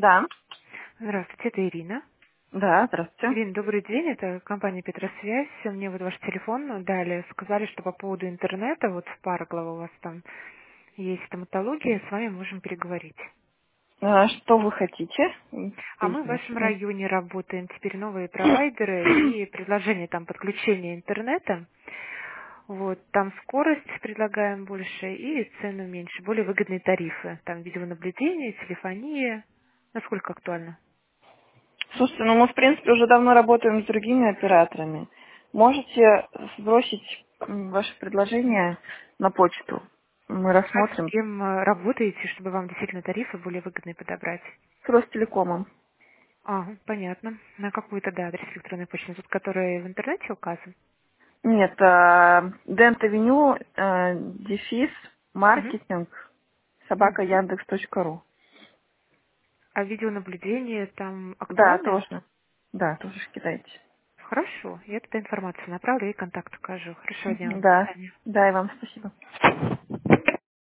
Да, Здравствуйте, это Ирина. да, здравствуйте. Ирина, добрый день, это компания Петросвязь. Мне вот ваш телефон дали, сказали, что по поводу интернета, вот в Парглово у вас там есть стоматология, с вами можем переговорить. Что вы хотите? А мы в Поясните вашем мне. районе работаем, теперь новые провайдеры и предложение там подключения интернета. Вот, там скорость предлагаем больше и цену меньше, более выгодные тарифы. Там видеонаблюдение, телефония. Насколько актуально? Слушайте, ну мы, в принципе, уже давно работаем с другими операторами. Можете сбросить ваше предложение на почту. Мы А с рассмотрим. кем работаете, чтобы вам действительно тарифы более выгодные подобрать? С Ростелекомом. Ага, понятно. На какой тогда адрес электронной почты? Тот, который в интернете указан? Нет, Дент-авеню, дефис, Мгм. маркетинг, собака Мгм. Яндекс.ру. А видеонаблюдение там Да, актуально? тоже. Да, тоже кидайте. Хорошо, я туда информацию направлю и контакт укажу. Хорошего дня вам, до Да, свидания. да, и вам спасибо.